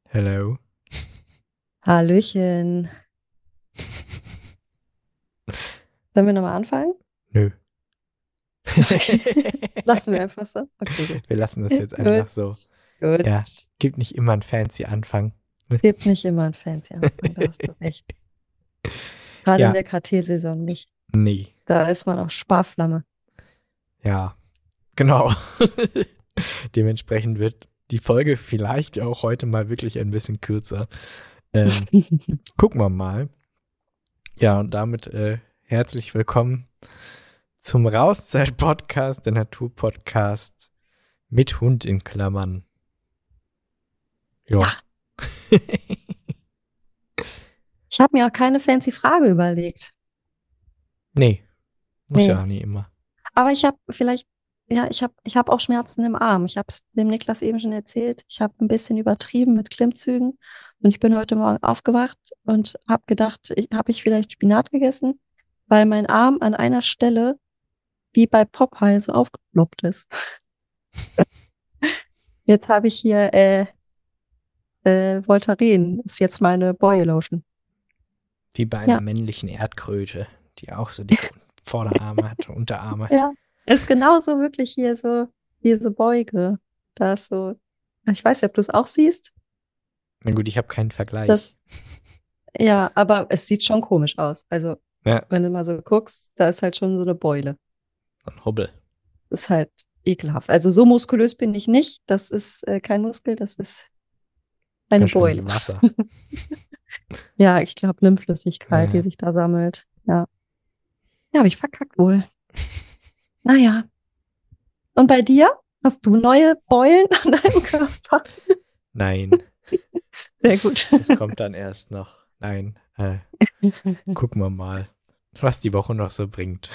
Hello. Hallöchen. Sollen wir nochmal anfangen? Nö. Okay. Lassen wir einfach so. Okay, gut. Wir lassen das jetzt Gut, einfach so. gut. Ja, gibt nicht immer einen fancy Anfang. Gibt nicht immer einen fancy Anfang, da hast du recht. Gerade in Ja, der KT-Saison nicht. nee. Da ist man auch Sparflamme. Ja, genau. Dementsprechend wird die Folge vielleicht auch heute mal wirklich ein bisschen kürzer. Gucken wir mal. Ja, und damit herzlich willkommen zum Rauszeit-Podcast, der Natur-Podcast mit Hund in Klammern. Ja. Ja, ich habe mir auch keine fancy Frage überlegt. Nee, muss ja Nee. auch nie immer. Aber ich habe vielleicht, ja, ich hab auch Schmerzen im Arm. Ich habe es dem Niklas eben schon erzählt. Ich habe ein bisschen übertrieben mit Klimmzügen. Und ich bin heute Morgen aufgewacht und habe gedacht, habe ich vielleicht Spinat gegessen, weil mein Arm an einer Stelle wie bei Popeye so aufgeploppt ist. Jetzt habe ich hier Voltaren, ist jetzt meine Body Lotion. Wie bei einer Ja, männlichen Erdkröte, die auch so dicke Vorderarme hat, Unterarme. ja. Ist genauso wirklich hier so, diese Beuge. Da ist so, ich weiß nicht, ob du es auch siehst. Na gut, ich habe keinen Vergleich. Das, ja, aber es sieht schon komisch aus. Also, Ja, wenn du mal so guckst, da ist halt schon so eine Beule. so ein Hubbel. Das ist halt ekelhaft. Also so muskulös bin ich nicht. Das ist kein Muskel, das ist eine Beule. Wahrscheinlich Wasser. Ja, ich glaube Lymphflüssigkeit, die Äh, sich da sammelt. Ja. Ja, habe ich verkackt wohl. Naja. Und bei dir? Hast du neue Beulen an deinem Körper? nein, Sehr gut. das kommt dann erst noch. Nein, gucken wir mal, was die Woche noch so bringt.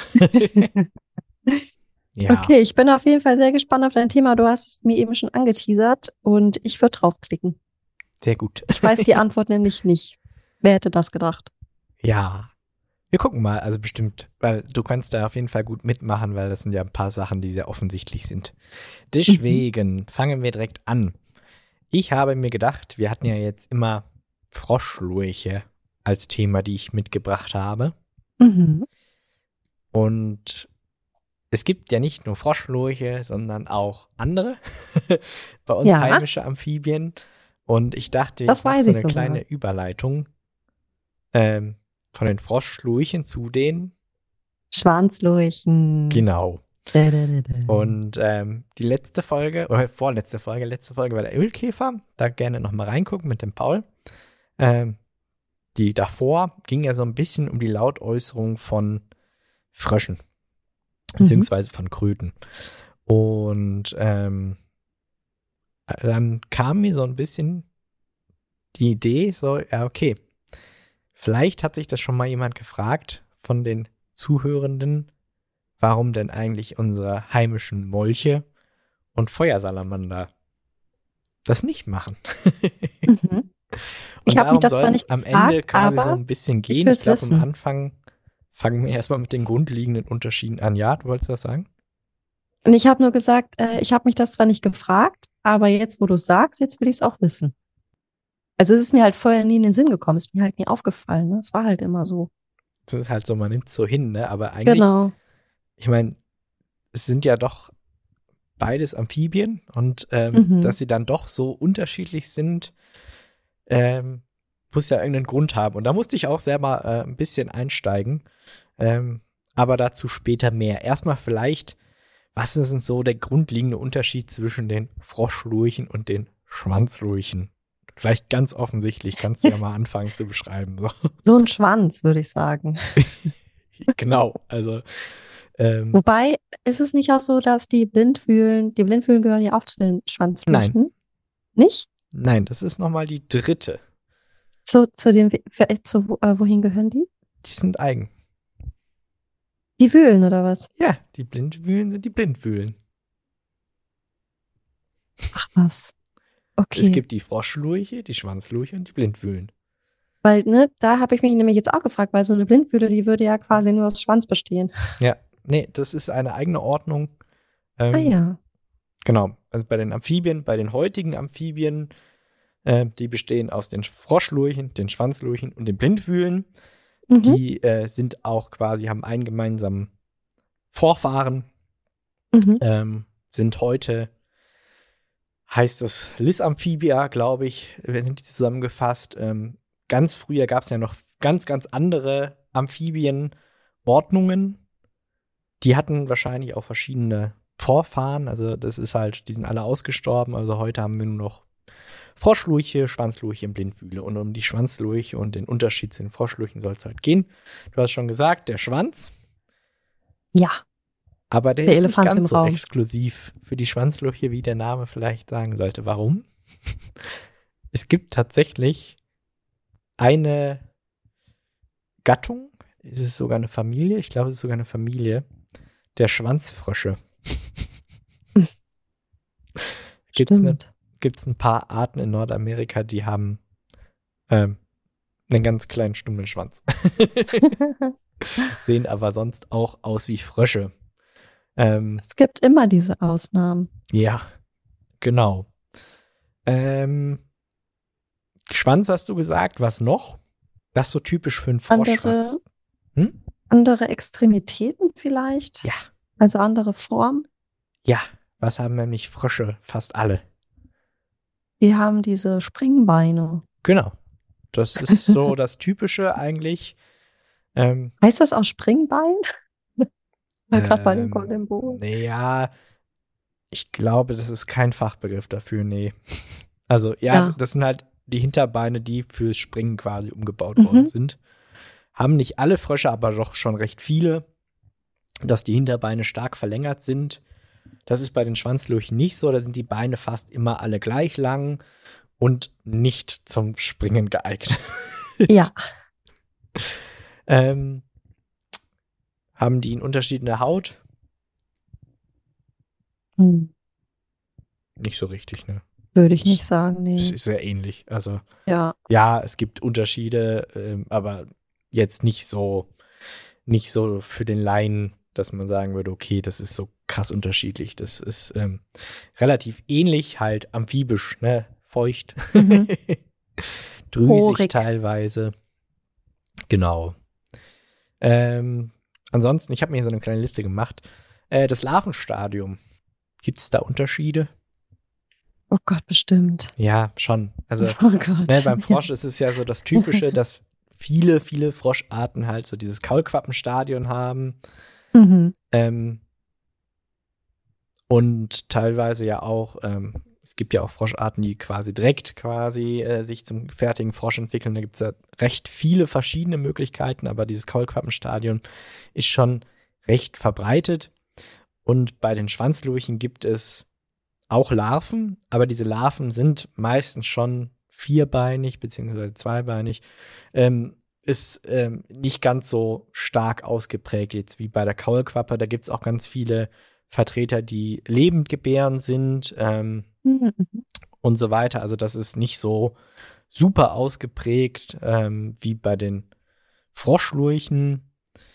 Ja, Okay, ich bin auf jeden Fall sehr gespannt auf dein Thema. Du hast es mir eben schon angeteasert und ich würde draufklicken. sehr gut. Ich weiß die Antwort nämlich nicht. Wer hätte das gedacht? Ja, wir gucken mal, also bestimmt, weil du kannst da auf jeden Fall gut mitmachen, weil das sind ja ein paar Sachen, die sehr offensichtlich sind. Mhm. Deswegen fangen wir direkt an. Ich habe mir gedacht, wir hatten ja jetzt immer Froschlurche als Thema, die ich mitgebracht habe. Mhm. Und es gibt ja nicht nur Froschlurche, sondern auch andere bei uns Ja, heimische Amphibien. Und ich dachte, ich das mache weiß so ich eine kleine sogar. Überleitung ähm, von den Froschlurchen zu den, Schwanzlurchen. genau. Da. Und die letzte Folge, oder vorletzte Folge, letzte Folge war der Ölkäfer. Da gerne nochmal reingucken mit dem Paul. Ähm, Die davor ging ja so ein bisschen um die Lautäußerung von Fröschen, Mhm. beziehungsweise von Kröten. Und dann kam mir so ein bisschen die Idee, so, ja, okay, vielleicht hat sich das schon mal jemand gefragt von den Zuhörenden, warum denn eigentlich unsere heimischen Molche und Feuersalamander das nicht machen. Mhm. Ich Und habe mich darum das soll zwar es nicht am Ende gefragt, quasi so aber ein bisschen ich gehen. will Ich es glaube, am wissen. Anfang fangen wir erstmal mit den grundlegenden Unterschieden an. Ja, du wolltest was sagen? Und ich habe nur gesagt, ich habe mich das zwar nicht gefragt, aber jetzt, wo du es sagst, jetzt will ich es auch wissen. Also es ist mir halt vorher nie in den Sinn gekommen, ist mir halt nie aufgefallen. Ne? Es war halt immer so. Das ist halt so, man nimmt es so hin, ne? Aber eigentlich, Genau. ich meine, es sind ja doch beides Amphibien und Mhm. dass sie dann doch so unterschiedlich sind, ähm, muss ja irgendeinen Grund haben. Und da musste ich auch selber ein bisschen einsteigen. Ähm, aber dazu später mehr. Erstmal vielleicht, was ist denn so der grundlegende Unterschied zwischen den Froschlurchen und den Schwanzlurchen? Vielleicht ganz offensichtlich, kannst du ja mal anfangen zu beschreiben. So. So ein Schwanz, würde ich sagen. Genau, also Wobei, ist es nicht auch so, dass die Blindwühlen gehören ja auch zu den nein, Schwanzflüchen? Nicht? nein, das ist nochmal die dritte. Zu den, wohin gehören die? Die sind eigen. Die Wühlen oder was? Ja, die Blindwühlen sind die Blindwühlen. Ach was. Es Okay. gibt die Froschlurche, die Schwanzlurche und die Blindwühlen. Weil, ne, da habe ich mich nämlich jetzt auch gefragt, weil so eine Blindwühle, die würde ja quasi nur aus Schwanz bestehen. Ja, nee, das ist eine eigene Ordnung. Ah Ähm, ja. genau, also bei den Amphibien, bei den heutigen Amphibien Die bestehen aus den Froschlurchen, den Schwanzlurchen und den Blindwühlen. Mhm. Die sind auch quasi, haben einen gemeinsamen Vorfahren, Mhm. sind heute, heißt es Lissamphibia, glaube ich, sind die zusammengefasst. Ganz früher gab es ja noch ganz, ganz andere Amphibienordnungen. Die hatten wahrscheinlich auch verschiedene Vorfahren. Also das ist halt, die sind alle ausgestorben. Also heute haben wir nur noch Froschlurche, Schwanzlurche und Blindwühle. Und um die Schwanzlurche und den Unterschied zu den Froschlurchen soll es halt gehen. Du hast schon gesagt, der Schwanz. Ja, Aber der der ist nicht Elefant im ganz so Raum. exklusiv für die Schwanzlurche, wie der Name vielleicht sagen sollte. Warum? Es gibt tatsächlich eine Gattung, ist es sogar eine Familie? Ich glaube, es ist sogar eine Familie der Schwanzfrösche. Stimmt. Gibt's ein paar Arten in Nordamerika, die haben einen ganz kleinen Stummelschwanz. Sehen aber sonst auch aus wie Frösche. Es gibt immer diese Ausnahmen. Ja, genau. Schwanz hast du gesagt, was noch? Das ist so typisch für einen Frosch. Andere, Hm? andere Extremitäten vielleicht? Ja, Also andere Formen? ja. Was haben nämlich Frösche? Fast alle. Die haben diese Springbeine. Genau. Das ist so das Typische eigentlich. Heißt das auch Springbein? War gerade bei dem Golden Boy. Naja, ich glaube, das ist kein Fachbegriff dafür, nee. Also, ja, Ja. das sind halt die Hinterbeine, die fürs Springen quasi umgebaut worden sind. Haben nicht alle Frösche, aber doch schon recht viele, dass die Hinterbeine stark verlängert sind. Das ist bei den Schwanzlurchen nicht so, da sind die Beine fast immer alle gleich lang und nicht zum Springen geeignet. Ja. Haben die einen Unterschied in der Haut? Hm. Nicht so richtig, ne? Würde ich nicht sagen, Es nee. ist sehr ähnlich. Also, Ja. ja, es gibt Unterschiede, aber jetzt nicht so für den Laien, dass man sagen würde, okay, das ist so krass unterschiedlich. Das ist relativ ähnlich, halt amphibisch, ne? Feucht, Mhm. drüsig Porig. teilweise. Genau. Ansonsten, ich habe mir hier so eine kleine Liste gemacht. Das Larvenstadium. Gibt es da Unterschiede? Oh Gott, bestimmt. Ja, schon. Also, Oh Gott. ne, beim Frosch ist es ja so das Typische, dass viele, viele Froscharten halt so dieses Kaulquappenstadion haben. Mhm. Und teilweise ja auch, es gibt ja auch Froscharten, die quasi direkt sich zum fertigen Frosch entwickeln. Da gibt es ja recht viele verschiedene Möglichkeiten, aber dieses Kaulquappenstadion ist schon recht verbreitet. Und bei den Schwanzlurchen gibt es auch Larven, aber diese Larven sind meistens schon vierbeinig beziehungsweise zweibeinig. Ist nicht ganz so stark ausgeprägt jetzt wie bei der Kaulquappe. Da gibt es auch ganz viele Vertreter, die lebend gebären sind Mhm. und so weiter. Also das ist nicht so super ausgeprägt wie bei den Froschlurchen.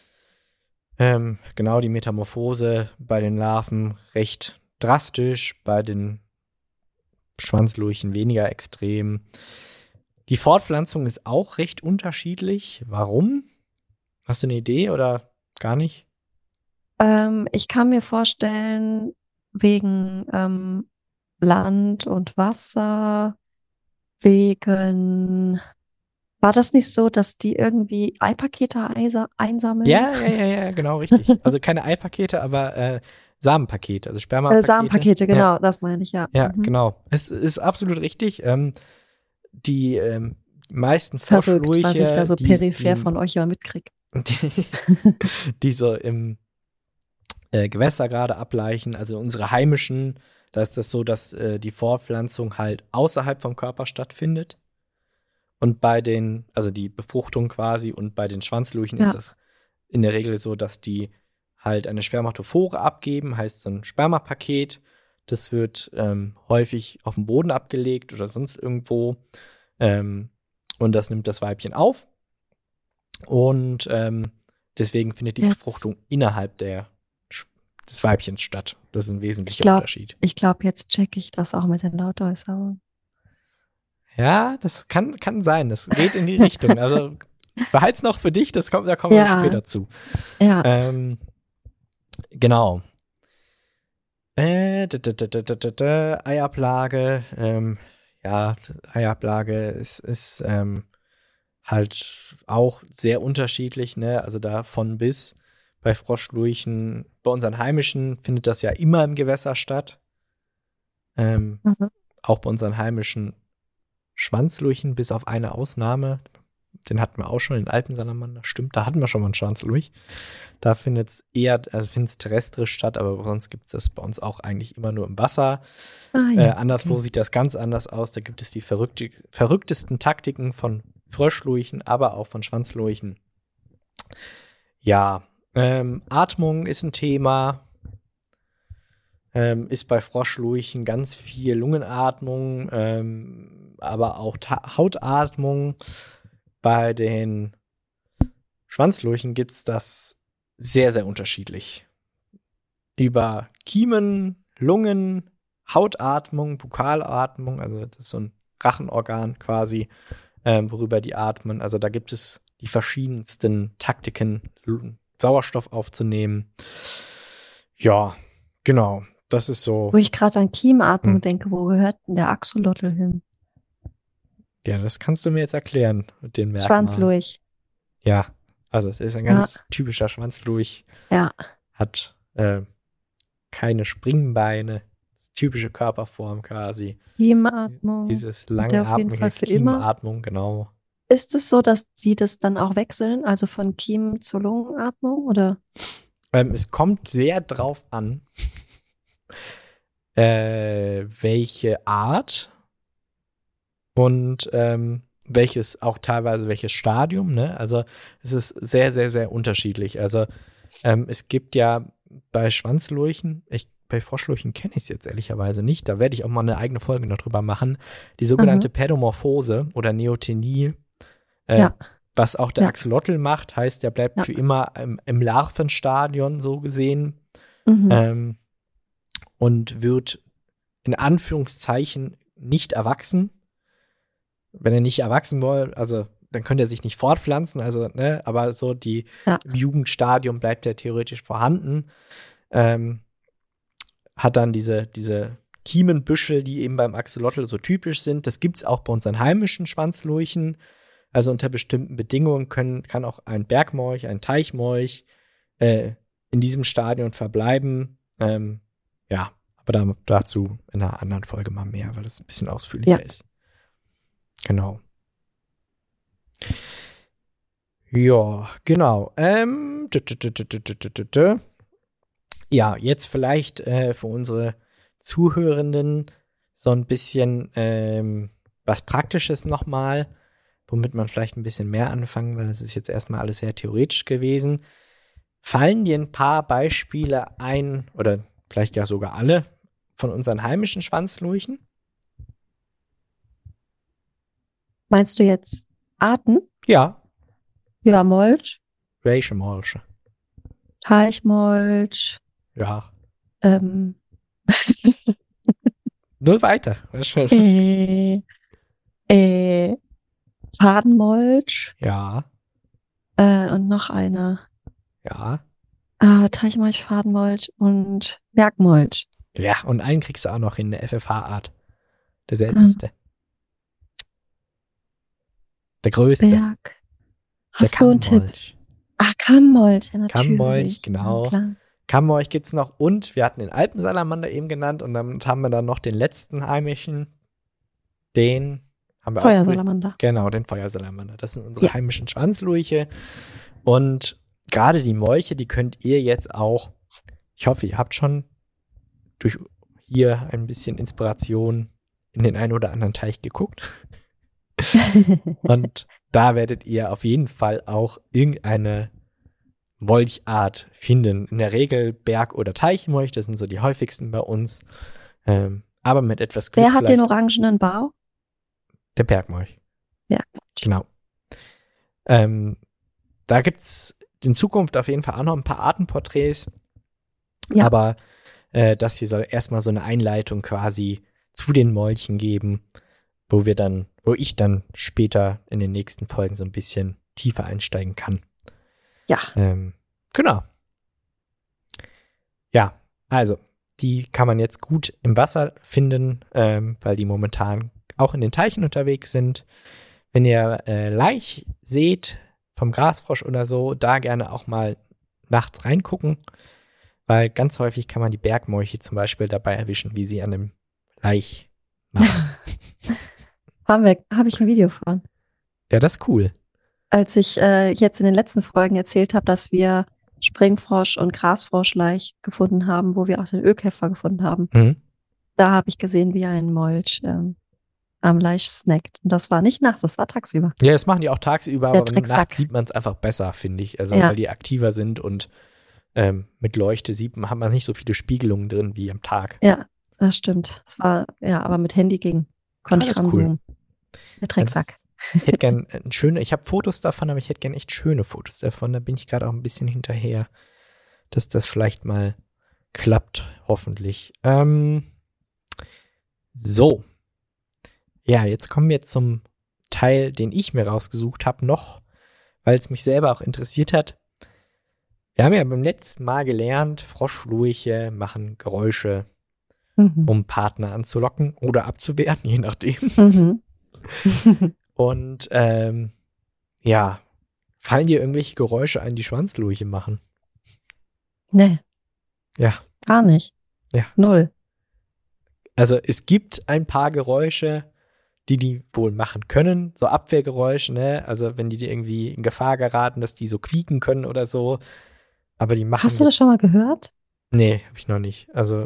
Genau, die Metamorphose bei den Larven recht drastisch, bei den Schwanzlurchen weniger extrem. Die Fortpflanzung ist auch recht unterschiedlich. Warum? Hast du eine Idee oder gar nicht? Ich kann mir vorstellen, wegen Land und Wasser, wegen, war das nicht so, dass die irgendwie Eipakete einsammeln? Ja, genau, richtig. Also keine Eipakete, aber Samenpakete, also Spermapakete. Samenpakete, Ja, genau, das meine ich, ja. ja, Mhm. genau. Es ist absolut richtig. Die meisten Verrückt, was ich da Froschlurche, so peripher von euch immer mitkriege. die so im Gewässer gerade ableichen, also unsere heimischen, da ist das so, dass die Fortpflanzung halt außerhalb vom Körper stattfindet. Und also die Befruchtung quasi, und bei den Schwanzlurchen ist Ja. das in der Regel so, dass die halt eine Spermatophore abgeben, heißt so ein Spermapaket. Das wird häufig auf dem Boden abgelegt oder sonst irgendwo. Und das nimmt das Weibchen auf. Und deswegen findet die Jetzt. Befruchtung innerhalb des Weibchens statt. Das ist ein wesentlicher Ich Unterschied. glaube, jetzt checke ich das auch mit den Lautäußerungen. Ja, das kann sein. Das geht in die Richtung. Also behalt's noch für dich, da kommen wir Ja, später zu. ja. Genau. Eiablage, ja, Eiablage ist halt auch sehr unterschiedlich, ne? Also da von bis bei Froschlurchen. Bei unseren heimischen findet das ja immer im Gewässer statt. Mhm. Auch bei unseren heimischen Schwanzlurchen, bis auf eine Ausnahme. Den hatten wir auch schon, den Alpensalamander. Stimmt, da hatten wir schon mal einen Schwanzlurch. Da findet es terrestrisch statt, aber sonst gibt es das bei uns auch eigentlich immer nur im Wasser. Ah, ja. Anderswo Okay. sieht das ganz anders aus. Da gibt es die verrücktesten Taktiken von Froschlurchen, aber auch von Schwanzlurchen. Ja, Atmung ist ein Thema. Ist bei Froschlurchen ganz viel Lungenatmung, aber auch Hautatmung. Bei den Schwanzlurchen gibt es das sehr, sehr unterschiedlich. Über Kiemen, Lungen, Hautatmung, Bukalatmung, also das ist so ein Rachenorgan quasi, worüber die atmen. Also da gibt es die verschiedensten Taktiken, Sauerstoff aufzunehmen. Ja, genau. Das ist so. Wo ich gerade an Kiemenatmung Hm. denke, wo gehört denn der Axolotl hin? Ja, das kannst du mir jetzt erklären mit den Merkmalen. Schwanzlurch. Ja, also das ist ein ganz typischer Schwanzlurch. Ja. Hat keine Springbeine. Das typische Körperform quasi. Kiemenatmung. Dieses Und der auf jeden langatmige Fall für immer. Kiemenatmung, genau. Ist es so, dass die das dann auch wechseln, also von Kiemen zur Lungenatmung, oder? Es kommt sehr drauf an, welche Art und welches Stadium, ne? Also es ist sehr, sehr, sehr unterschiedlich. Also es gibt ja bei Schwanzlurchen, bei Froschlurchen kenne ich es jetzt ehrlicherweise nicht, da werde ich auch mal eine eigene Folge noch drüber machen, die sogenannte Pädomorphose oder Neotenie, Ja. was auch der Ja. Axolotl macht, heißt, der bleibt Ja. für immer im Larvenstadion so gesehen. Mhm. Und wird in Anführungszeichen nicht erwachsen. Wenn er nicht erwachsen will, also dann könnte er sich nicht fortpflanzen, also, ne, aber so im Jugendstadium bleibt er theoretisch vorhanden. Hat dann diese Kiemenbüschel, die eben beim Axolotl so typisch sind. Das gibt es auch bei unseren heimischen Schwanzlurchen. Also unter bestimmten Bedingungen kann auch ein Bergmolch, ein Teichmolch in diesem Stadion verbleiben. Ja, aber dazu in einer anderen Folge mal mehr, weil das ein bisschen ausführlicher ist. Genau. Ja, genau. Ja, jetzt vielleicht für unsere Zuhörenden so ein bisschen was Praktisches nochmal, womit man vielleicht ein bisschen mehr anfangen, weil das ist jetzt erstmal alles sehr theoretisch gewesen. Fallen dir ein paar Beispiele ein, oder vielleicht ja sogar alle, von unseren heimischen Schwanzlurchen? Meinst du jetzt Arten? Ja. Ja, Molch, Welche Molche? Teichmolch, Ja. Nur weiter. Fadenmolch, Ja. und noch eine. Ja. Teichmolch, Fadenmolch und Bergmolch. Ja, und einen kriegst du auch noch in der FFH-Art. Der seltenste. Der größte. Berg. Hast der du einen Tipp? Kammmolch, ja, natürlich. Kammmolch, genau. Ja, klar. Kammmolch gibt's noch und wir hatten den Alpensalamander eben genannt und dann haben wir dann noch den letzten heimischen. Den haben wir Feuersalamander. Genau, den Feuersalamander. Das sind unsere heimischen Schwanzlurche. Und gerade die Molche, die könnt ihr jetzt auch, ich hoffe, ihr habt schon durch hier ein bisschen Inspiration in den einen oder anderen Teich geguckt. Und da werdet ihr auf jeden Fall auch irgendeine Molchart finden. In der Regel Berg- oder Teichmolch, das sind so die häufigsten bei uns. Aber mit etwas Glück. Wer hat den orangenen Bau? Der Bergmolch. Bergmolch. Genau. Da gibt es in Zukunft auf jeden Fall auch noch ein paar Artenporträts. Ja. Aber das hier soll erstmal so eine Einleitung quasi zu den Molchen geben. wo ich dann später in den nächsten Folgen so ein bisschen tiefer einsteigen kann. Ja. Genau. Ja, also, die kann man jetzt gut im Wasser finden, weil die momentan auch in den Teichen unterwegs sind. Wenn ihr Laich seht vom Grasfrosch oder so, da gerne auch mal nachts reingucken, weil ganz häufig kann man die Bergmolche zum Beispiel dabei erwischen, wie sie an dem Laich naschen. Habe ich ein Video von. Ja, das ist cool. Als ich jetzt in den letzten Folgen erzählt habe, dass wir Springfrosch und Grasfroschlaich gefunden haben, wo wir auch den Ölkäfer gefunden haben, Mhm. da habe ich gesehen, wie ein Molch am Laich snackt. Und das war nicht nachts, das war tagsüber. Ja, das machen die auch tagsüber, Der aber Drecksack. nachts sieht man es einfach besser, finde ich. Also, Ja. weil die aktiver sind und mit Leuchte hat man nicht so viele Spiegelungen drin wie am Tag. Ja, das stimmt. Es war, ja, aber mit Handy konnte ich das ist cool. ranzoomen. Der Drecksack. Ich hätte gern ich habe Fotos davon, aber ich hätte gern echt schöne Fotos davon. Da bin ich gerade auch ein bisschen hinterher, dass das vielleicht mal klappt, hoffentlich. So. Ja, jetzt kommen wir zum Teil, den ich mir rausgesucht habe, noch, weil es mich selber auch interessiert hat. Wir haben ja beim letzten Mal gelernt, Froschlurche machen Geräusche, um Partner anzulocken oder abzuwehren, je nachdem. Mhm. Und ja, fallen dir irgendwelche Geräusche ein, die Schwanzlurche machen? Nee, Ja. gar nicht. Ja. 0. Also es gibt ein paar Geräusche, die wohl machen können, so Abwehrgeräusche, ne? Also wenn die irgendwie in Gefahr geraten, dass die so quieken können oder so. Aber die machen Hast du das schon mal gehört? Nee, habe ich noch nicht. Also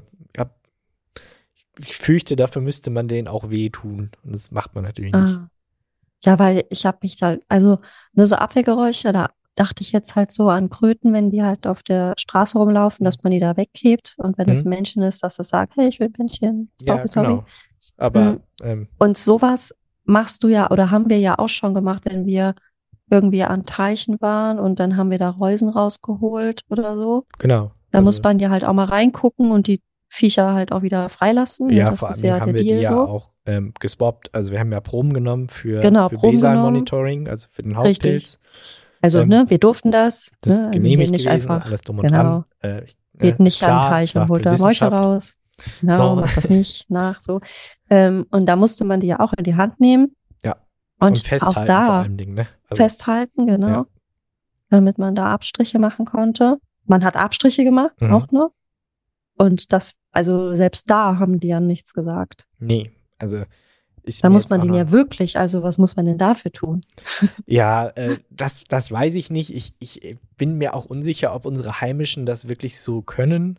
ich fürchte, dafür müsste man denen auch wehtun. Und das macht man natürlich nicht. Ja, weil ich habe mich da, also so Abwehrgeräusche, da dachte ich jetzt halt so an Kröten, wenn die halt auf der Straße rumlaufen, dass man die da weghebt. Und wenn es ein Männchen ist, dass es sagt, hey, ich will ein Männchen. Ja, Sorry. genau. Aber Und sowas machst du ja, oder haben wir ja auch schon gemacht, wenn wir irgendwie an Teichen waren und dann haben wir da Reusen rausgeholt oder so. genau. Da Also, muss man ja halt auch mal reingucken und die Viecher halt auch wieder freilassen. ja, Das vor ist allem ja haben der wir die Deal ja so. auch geswappt. Also wir haben ja Proben genommen für Proben Besan-Monitoring, also für den Hautpilz. Also, wir durften das. Das ist Also genehmigt hier nicht gewesen, einfach, alles drum und genau. dran. Geht nicht an den Teich und holt da Mäuche raus. Genau, So. macht das nicht nach, so. Und da musste man die ja auch in die Hand nehmen. Ja. Und festhalten auch da vor allem Dingen, ne? Also, festhalten, genau. Ja. Damit man da Abstriche machen konnte. Man hat Abstriche gemacht, auch noch. Und das, also selbst da haben die ja nichts gesagt. Nee, also da muss man den ja wirklich, also was muss man denn dafür tun? Ja, das weiß ich nicht. Ich bin mir auch unsicher, ob unsere Heimischen das wirklich so können.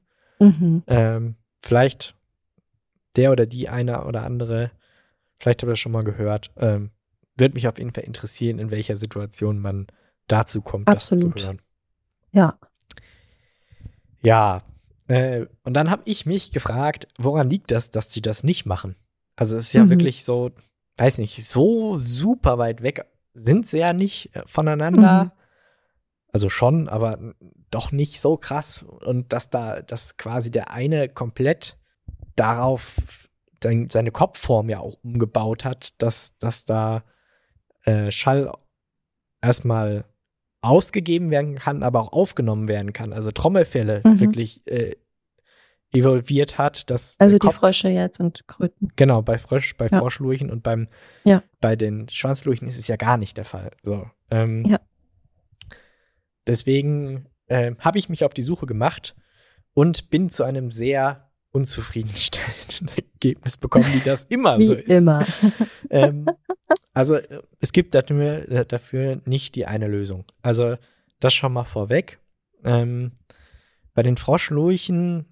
Vielleicht der oder die eine oder andere, vielleicht habe ich das schon mal gehört. Wird mich auf jeden Fall interessieren, in welcher Situation man dazu kommt, Absolut. das zu hören. Ja. Ja, und dann habe ich mich gefragt, woran liegt das, dass die das nicht machen? Also es ist ja wirklich so, weiß nicht, so super weit weg sind sie ja nicht voneinander. Also schon, aber doch nicht so krass. Und dass quasi der eine komplett darauf seine Kopfform ja auch umgebaut hat, dass da Schall erstmal ausgegeben werden kann, aber auch aufgenommen werden kann. Also Trommelfälle wirklich evolviert hat. Dass also die Frösche jetzt und Kröten. Genau, bei Froschlurchen und bei den Schwanzlurchen ist es ja gar nicht der Fall. So, deswegen habe ich mich auf die Suche gemacht und bin zu einem sehr unzufriedenstellenden Ergebnis bekommen, wie das immer so ist. Immer. Also es gibt dafür nicht die eine Lösung. Also das schon mal vorweg. Bei den Froschlurchen,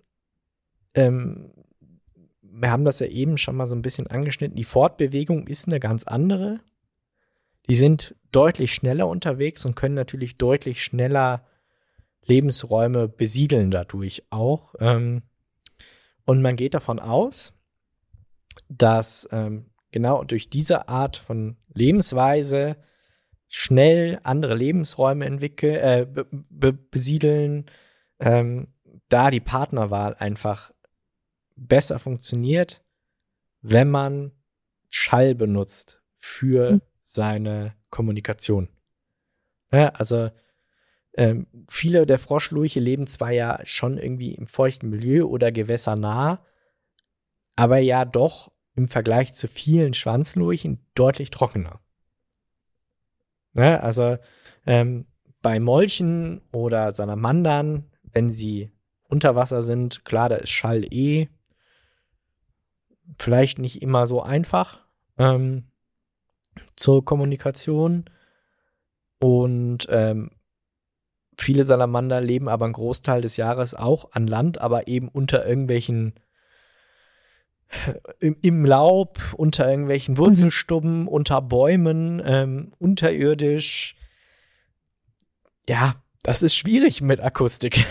wir haben das ja eben schon mal so ein bisschen angeschnitten, die Fortbewegung ist eine ganz andere. Die sind deutlich schneller unterwegs und können natürlich deutlich schneller Lebensräume besiedeln dadurch auch. Und man geht davon aus, dass genau durch diese Art von Lebensweise schnell andere Lebensräume besiedeln, da die Partnerwahl einfach besser funktioniert, wenn man Schall benutzt für seine Kommunikation. Ja, also viele der Froschlurche leben zwar ja schon irgendwie im feuchten Milieu oder gewässernah, aber ja doch im Vergleich zu vielen Schwanzlurchen deutlich trockener. Ja, also bei Molchen oder Salamandern, wenn sie unter Wasser sind, klar, da ist Schall vielleicht nicht immer so einfach zur Kommunikation. Und viele Salamander leben aber einen Großteil des Jahres auch an Land, aber eben unter irgendwelchen im Laub, unter irgendwelchen Wurzelstubben, unter Bäumen, unterirdisch. Ja, das ist schwierig mit Akustik.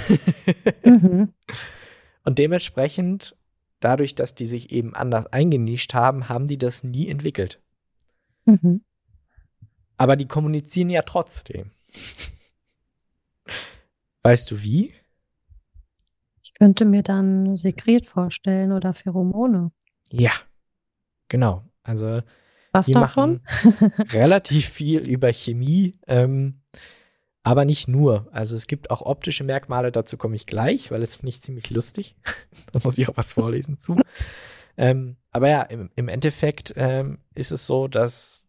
Und dementsprechend, dadurch, dass die sich eben anders eingenischt haben, haben die das nie entwickelt. Aber die kommunizieren ja trotzdem. Weißt du wie? Ich könnte mir dann Sekret vorstellen oder Pheromone. Ja, genau. Also Was die davon? machen relativ viel über Chemie, aber nicht nur. Also es gibt auch optische Merkmale, dazu komme ich gleich, weil es finde ich ziemlich lustig. Da muss ich auch was vorlesen zu. Aber ja, im Endeffekt ist es so, dass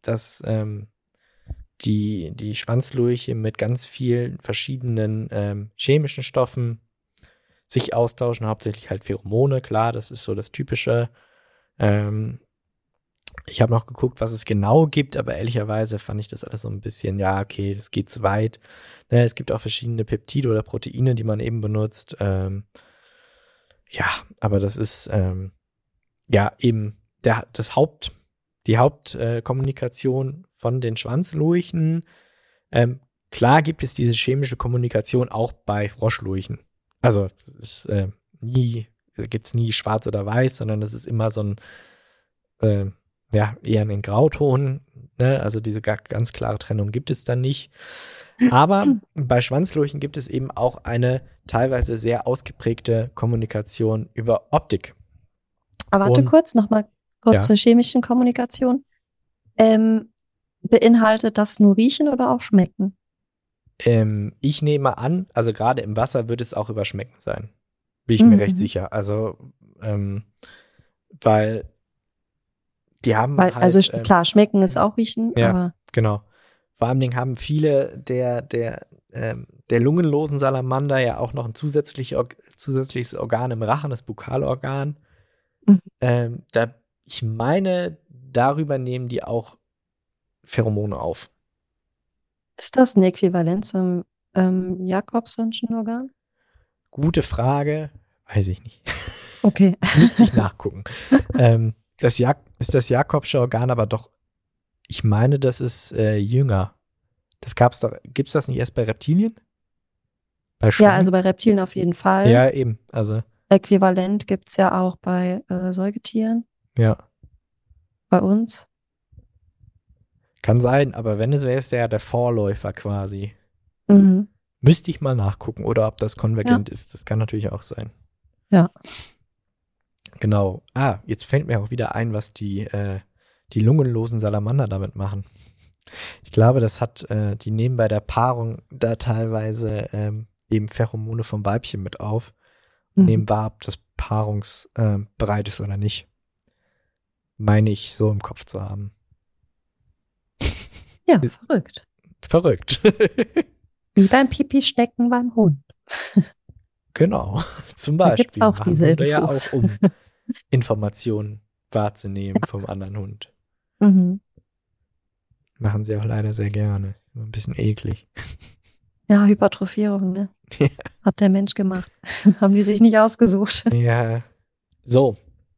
die Schwanzlurche mit ganz vielen verschiedenen chemischen Stoffen sich austauschen, hauptsächlich halt Pheromone, klar, das ist so das Typische. Ich habe noch geguckt, was es genau gibt, aber ehrlicherweise fand ich das alles so ein bisschen, ja, okay, das geht zu weit. Ne, es gibt auch verschiedene Peptide oder Proteine, die man eben benutzt. Ja, aber das ist ja eben die Hauptkommunikation von den Schwanzlurchen. Klar gibt es diese chemische Kommunikation auch bei Froschlurchen. Also es ist gibt's nie schwarz oder weiß, sondern das ist immer so ein eher ein Grauton, ne? Also diese ganz klare Trennung gibt es dann nicht. Aber bei Schwanzlurchen gibt es eben auch eine teilweise sehr ausgeprägte Kommunikation über Optik. Aber warte kurz, nochmal kurz zur chemischen Kommunikation. Beinhaltet das nur riechen oder auch schmecken? Ich nehme an, also gerade im Wasser wird es auch über Schmecken sein. Bin ich mir recht sicher. Also, weil die haben halt. Also klar, schmecken ist auch riechen, ja, aber. Genau. Vor allem haben viele der lungenlosen Salamander ja auch noch ein zusätzliches Organ im Rachen, das Bukalorgan. Ich meine, darüber nehmen die auch Pheromone auf. Ist das ein Äquivalent zum Jacobsonschen Organ? Gute Frage, weiß ich nicht. Okay. Müsste ich nachgucken. Ist das Jacobsche Organ aber doch, ich meine, das ist jünger. Gibt's das nicht erst bei Reptilien? Ja, also bei Reptilien auf jeden Fall. Ja, eben. Also Äquivalent gibt's ja auch bei Säugetieren. Ja. Bei uns. Kann sein, aber wenn es wäre, ist der Vorläufer quasi. Müsste ich mal nachgucken, oder ob das konvergent ist. Das kann natürlich auch sein. Ja. Genau. Jetzt fällt mir auch wieder ein, was die lungenlosen Salamander damit machen. Ich glaube, die nehmen bei der Paarung da teilweise eben Pheromone vom Weibchen mit auf und nehmen wahr, ob das paarungsbereit ist oder nicht. Meine ich so im Kopf zu haben. Ja, verrückt. Verrückt. Wie beim Pipi-Stecken beim Hund. Genau, zum Beispiel. Da gibt's auch diese Infos. Ja auch, um Informationen wahrzunehmen vom anderen Hund. Machen sie auch leider sehr gerne. Ein bisschen eklig. Ja, Hypertrophierung, ne? Ja. Hat der Mensch gemacht. Haben die sich nicht ausgesucht. Ja. So.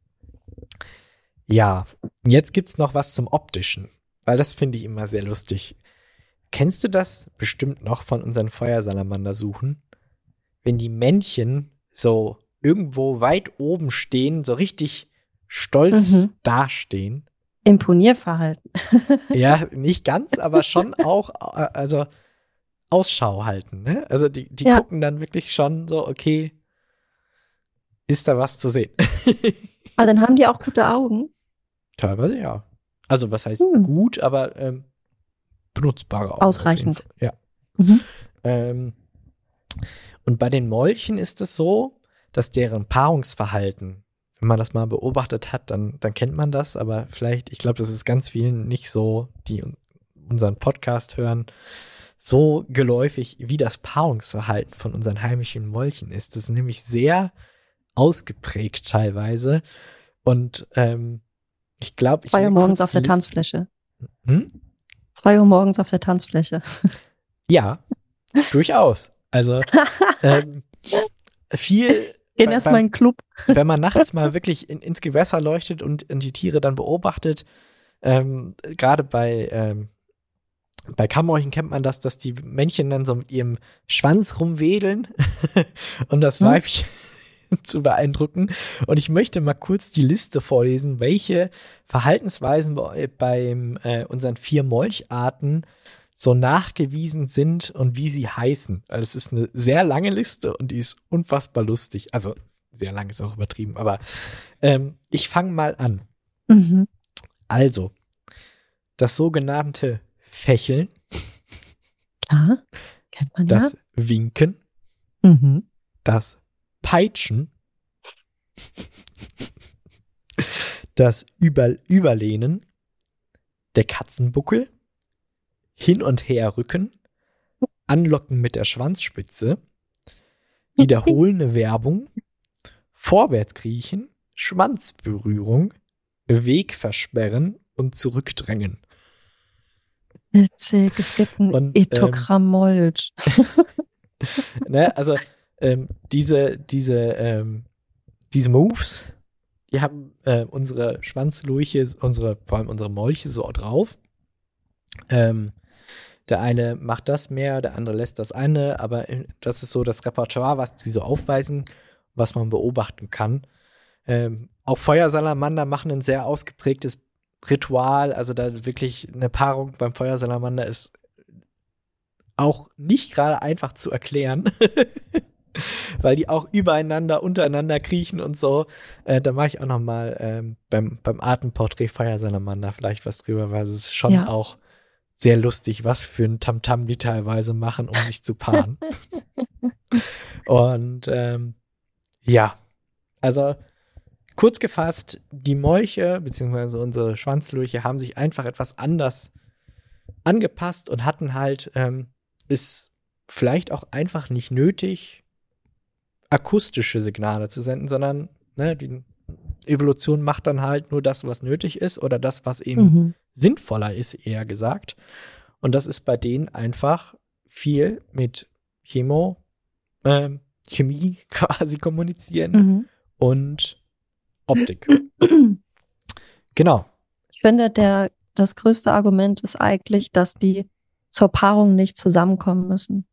Ja, jetzt gibt's noch was zum Optischen, weil das finde ich immer sehr lustig. Kennst du das bestimmt noch von unseren Feuersalamander-Suchen? Wenn die Männchen so irgendwo weit oben stehen, so richtig stolz dastehen. Imponierverhalten. Ja, nicht ganz, aber schon auch, also Ausschau halten, ne? Also die gucken dann wirklich schon so, okay, ist da was zu sehen? Aber dann haben die auch gute Augen. Teilweise ja. Also was heißt gut, aber benutzbare Augen. Ausreichend. Ja. Mhm. Und bei den Molchen ist es so, dass deren Paarungsverhalten, wenn man das mal beobachtet hat, dann kennt man das, aber vielleicht, ich glaube, das ist ganz vielen nicht so, die unseren Podcast hören, so geläufig, wie das Paarungsverhalten von unseren heimischen Molchen ist. Das ist nämlich sehr ausgeprägt teilweise. Und ich glaube, 2 Uhr morgens auf der Tanzfläche. 2 Uhr morgens auf der Tanzfläche. Ja, durchaus. Also viel. Gehen erstmal in den Club. Wenn man nachts mal wirklich ins Gewässer leuchtet und die Tiere dann beobachtet, gerade bei Kammermolchen kennt man das, dass die Männchen dann so mit ihrem Schwanz rumwedeln, um das Weibchen zu beeindrucken. Und ich möchte mal kurz die Liste vorlesen, welche Verhaltensweisen bei unseren 4 Molcharten so nachgewiesen sind und wie sie heißen. Also es ist eine sehr lange Liste und die ist unfassbar lustig. Also sehr lang ist auch übertrieben, aber ich fange mal an. Mhm. Also, das sogenannte Fächeln. Klar, kennt man ja. Das Winken. Mhm. Das Peitschen. Das Überlehnen. Der Katzenbuckel. Hin und her rücken, anlocken mit der Schwanzspitze, wiederholende Werbung, vorwärts kriechen, Schwanzberührung, Weg versperren und zurückdrängen. Witzig, es gibt ein Ethogramm Molch. Ne, also diese Moves, die haben unsere Schwanzlurche, vor allem unsere Molche so drauf. Der eine macht das mehr, der andere lässt das eine, aber das ist so das Repertoire, was sie so aufweisen, was man beobachten kann. Auch Feuersalamander machen ein sehr ausgeprägtes Ritual, also da wirklich eine Paarung beim Feuersalamander ist auch nicht gerade einfach zu erklären, weil die auch übereinander, untereinander kriechen und so. Da mache ich auch noch mal beim Artenporträt Feuersalamander vielleicht was drüber, weil es ist schon auch sehr lustig, was für ein Tamtam die teilweise machen, um sich zu paaren. Und ja, also kurz gefasst, die Molche beziehungsweise unsere Schwanzlurche haben sich einfach etwas anders angepasst und hatten halt, ist vielleicht auch einfach nicht nötig, akustische Signale zu senden, sondern die Evolution macht dann halt nur das, was nötig ist oder das, was eben sinnvoller ist, eher gesagt. Und das ist bei denen einfach viel mit Chemie quasi kommunizieren und Optik. Genau. Ich finde, das größte Argument ist eigentlich, dass die zur Paarung nicht zusammenkommen müssen.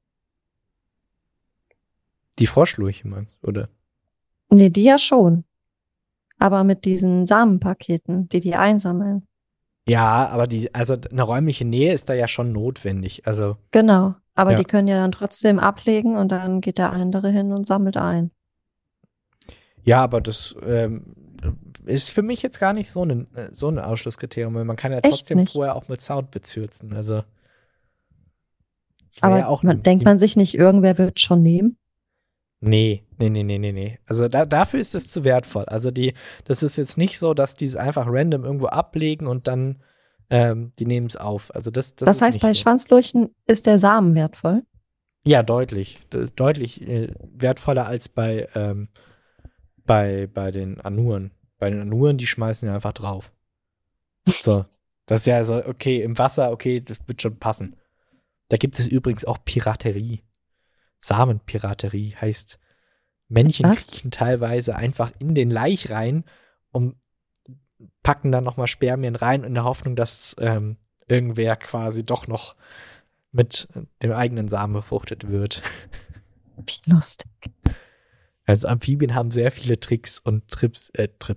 Die Froschlurche meinst du, oder? Nee, die ja schon. Aber mit diesen Samenpaketen, die einsammeln. Ja, aber also eine räumliche Nähe ist da ja schon notwendig. Also genau, aber die können ja dann trotzdem ablegen und dann geht der andere hin und sammelt ein. Ja, aber das ist für mich jetzt gar nicht so ein Ausschlusskriterium, weil man kann ja trotzdem vorher auch mit Sound bezürzen. Also aber ja denkt man sich nicht, irgendwer wird schon nehmen? Nee. Also dafür ist es zu wertvoll. Also das ist jetzt nicht so, dass die es einfach random irgendwo ablegen und dann die nehmen es auf. Also das heißt, ist bei Schwanzlurchen ist der Samen wertvoll? Ja, deutlich. Das ist deutlich wertvoller als bei den Anuren. Bei den Anuren, die schmeißen ja einfach drauf. So. Das ist ja so, okay, im Wasser, okay, das wird schon passen. Da gibt es übrigens auch Piraterie. Samenpiraterie heißt, Männchen kriechen teilweise einfach in den Laich rein und packen dann nochmal Spermien rein in der Hoffnung, dass irgendwer quasi doch noch mit dem eigenen Samen befruchtet wird. Wie lustig. Also Amphibien haben sehr viele Tricks und Tricks,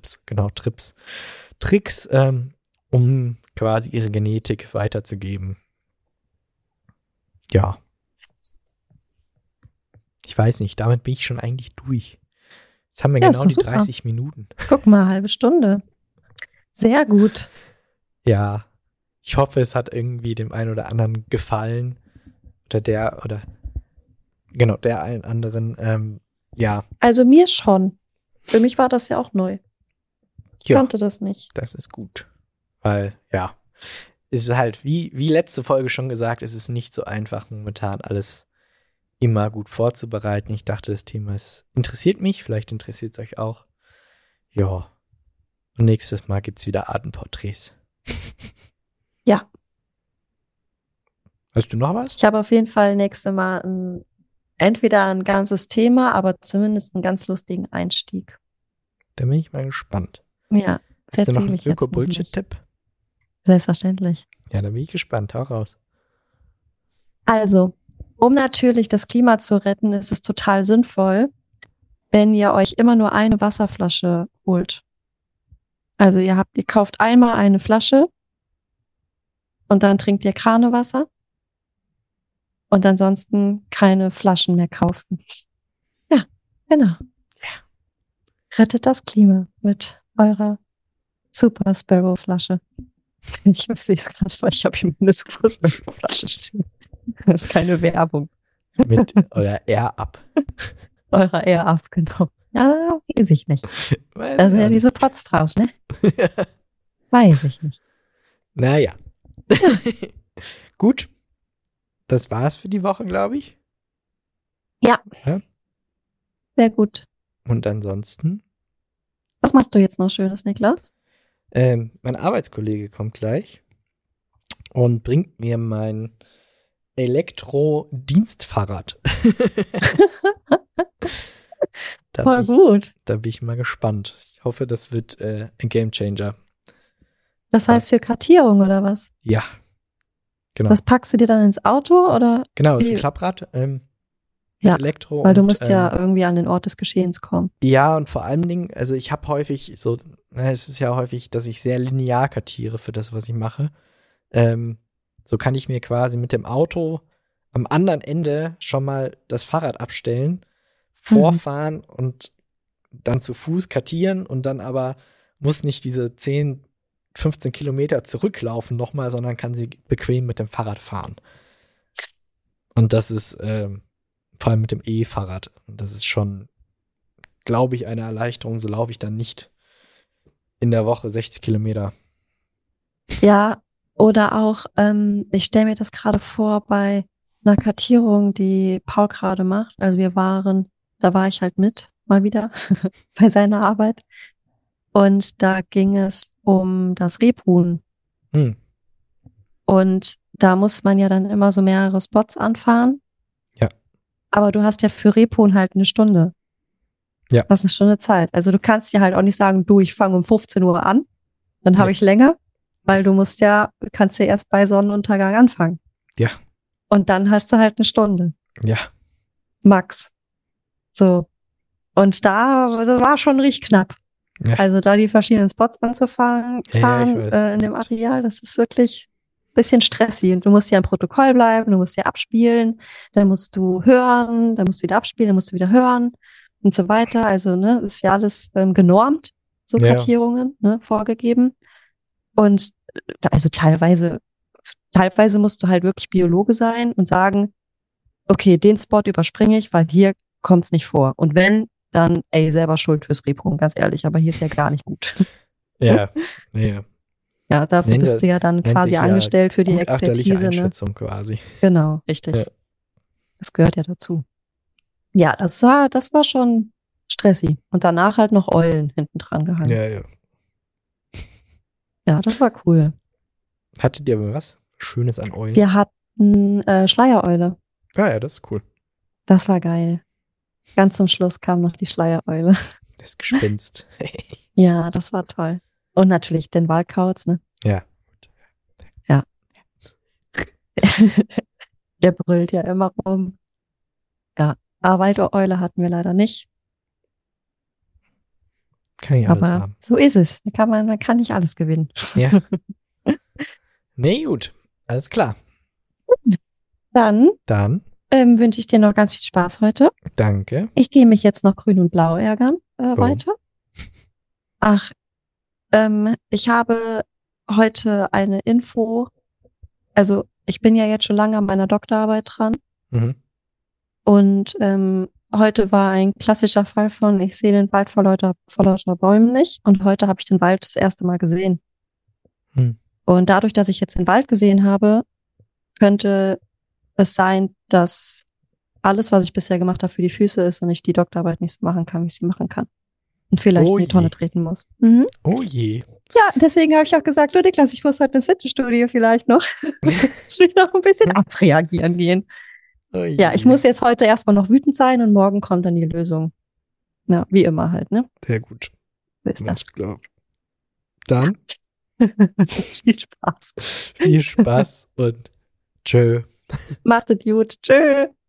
um quasi ihre Genetik weiterzugeben. Ja. Ich weiß nicht, damit bin ich schon eigentlich durch. Jetzt haben wir genau die 30 Minuten. Guck mal, halbe Stunde. Sehr gut. Ja, ich hoffe, es hat irgendwie dem einen oder anderen gefallen. Oder der einen anderen. Ja, Also mir schon. Für mich war das ja auch neu. Ich ja, kannte das nicht. das ist gut. Weil, ja, es ist halt, wie letzte Folge schon gesagt, es ist nicht so einfach, momentan alles immer gut vorzubereiten. Ich dachte, das Thema interessiert mich, vielleicht interessiert es euch auch. Ja. Und nächstes Mal gibt's wieder Artenporträts. Ja. Hast du noch was? Ich habe auf jeden Fall nächstes Mal entweder ein ganzes Thema, aber zumindest einen ganz lustigen Einstieg. Da bin ich mal gespannt. Ja, Hast du noch erzähle einen ich jetzt noch nicht. Öko-Bullshit-Tipp? Selbstverständlich. Ja, da bin ich gespannt. Hau raus. Also, um natürlich das Klima zu retten, ist es total sinnvoll, wenn ihr euch immer nur eine Wasserflasche holt. Also ihr kauft einmal eine Flasche und dann trinkt ihr Kranewasser und ansonsten keine Flaschen mehr kaufen. Ja, genau. Rettet das Klima mit eurer Super Sparrow Flasche. Ich sehe es gerade vor, ich habe hier eine Super Sparrow Flasche stehen. Das ist keine Werbung. Mit euer Air-Up. Eurer Air Up, genau. Ja, weiß ich nicht. Weiß Da sind ich ja auch diese Pots drauf, ne? Weiß ich nicht. Naja. Gut. Das war's für die Woche, glaube ich. Ja. Ja. Sehr gut. Und ansonsten, Was machst du jetzt noch Schönes, Niklas? mein Arbeitskollege kommt gleich und bringt mir mein Elektro-Dienstfahrrad. Voll gut. Da bin ich mal gespannt. Ich hoffe, das wird ein Gamechanger. Das heißt für Kartierung oder was? Ja, genau. Das packst du dir dann ins Auto oder? Genau, es ist wie? ein Klapprad. Ja, Elektro. weil du und, musst ja irgendwie an den Ort des Geschehens kommen. Ja, und vor allen Dingen, also ich habe häufig so, es ist ja häufig, dass ich sehr linear kartiere für das, was ich mache. So kann ich mir quasi mit dem Auto am anderen Ende schon mal das Fahrrad abstellen, vorfahren und dann zu Fuß kartieren und dann aber muss nicht diese 10, 15 Kilometer zurücklaufen nochmal, sondern kann sie bequem mit dem Fahrrad fahren. Und das ist vor allem mit dem E-Fahrrad. Das ist schon, glaube ich, eine Erleichterung. So laufe ich dann nicht in der Woche 60 Kilometer. Ja, oder auch, ich stelle mir das gerade vor bei einer Kartierung, die Paul gerade macht. Also da war ich halt mit, mal wieder, bei seiner Arbeit. Und da ging es um das Rebhuhn. Und da muss man ja dann immer so mehrere Spots anfahren. Ja. Aber du hast ja für Rebhuhn halt eine Stunde. Ja. Das ist eine Stunde Zeit. Also du kannst ja halt auch nicht sagen, du, ich fange um 15 Uhr an, dann habe ich länger, weil du kannst ja erst bei Sonnenuntergang anfangen. Ja. Und dann hast du halt eine Stunde. Ja. Max. So. Und das war schon richtig knapp. Ja. Also da die verschiedenen Spots anzufahren Ja, in dem Areal, das ist wirklich ein bisschen stressig. Und du musst ja im Protokoll bleiben, du musst ja abspielen, dann musst du hören, dann musst du wieder abspielen, dann musst du wieder hören und so weiter. Also, ne, ist ja alles genormt, so Kartierungen, ne, vorgegeben. Und also teilweise musst du halt wirklich Biologe sein und sagen, okay, den Spot überspringe ich, weil hier kommt's nicht vor. Und wenn, dann, selber schuld fürs Rebhuhn, ganz ehrlich, aber hier ist ja gar nicht gut. Ja. Ja, dafür bist du ja dann quasi angestellt für die Expertise. Einschätzung, ne? Quasi. Genau, richtig. Ja. Das gehört ja dazu. Ja, das war schon stressig. Und danach halt noch Eulen hinten dran gehangen. Ja. Ja, das war cool. Hattet ihr aber was Schönes an Eulen? Wir hatten Schleiereule. Ah ja, das ist cool. Das war geil. Ganz zum Schluss kam noch die Schleiereule. Das Gespenst. Ja, das war toll. Und natürlich den Waldkauz, ne? Ja. Ja. Der brüllt ja immer rum. Ja, aber Waldeule hatten wir leider nicht. Kann ich alles haben. So ist es. Man kann nicht alles gewinnen. Ja. Nee, gut. Alles klar. Dann wünsche ich dir noch ganz viel Spaß heute. Danke. Ich gehe mich jetzt noch grün und blau ärgern weiter. Ach, ich habe heute eine Info. Also ich bin ja jetzt schon lange an meiner Doktorarbeit dran. Mhm. Und heute war ein klassischer Fall von, ich sehe den Wald vor lauter Bäumen nicht. Und heute habe ich den Wald das erste Mal gesehen. Hm. Und dadurch, dass ich jetzt den Wald gesehen habe, könnte es sein, dass alles, was ich bisher gemacht habe, für die Füße ist und ich die Doktorarbeit nicht so machen kann, wie ich sie machen kann. Und vielleicht Oh in die Tonne je. treten muss. Mhm. Oh je. Ja, deswegen habe ich auch gesagt, du Niklas, ich muss heute ins Fitnessstudio vielleicht noch. Muss mich noch ein bisschen abreagieren gehen. Oh Ja, ich je. muss jetzt heute erstmal noch wütend sein und morgen kommt dann die Lösung. Ja, wie immer halt, ne? Sehr gut. So ist das. Alles klar. Dann Viel Spaß. viel Spaß und tschö. Macht es gut. Tschö.